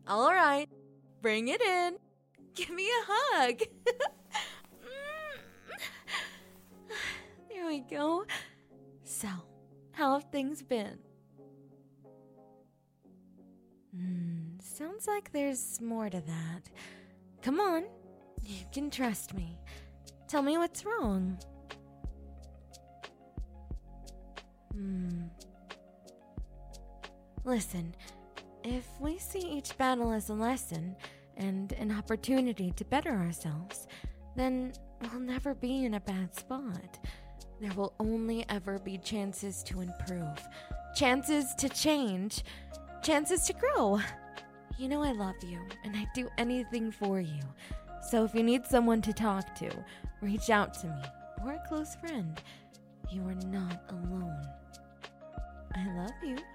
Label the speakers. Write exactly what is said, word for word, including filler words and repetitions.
Speaker 1: All right, bring it in. Give me a hug. There we go. So, how have things been? Hmm, sounds like there's more to that. Come on, you can trust me. Tell me what's wrong. Hmm. Listen, if we see each battle as a lesson and an opportunity to better ourselves, then we'll never be in a bad spot. There will only ever be chances to improve, chances to change, chances to grow. You know I love you, and I'd do anything for you. So if you need someone to talk to, reach out to me, or a close friend. You are not alone. I love you.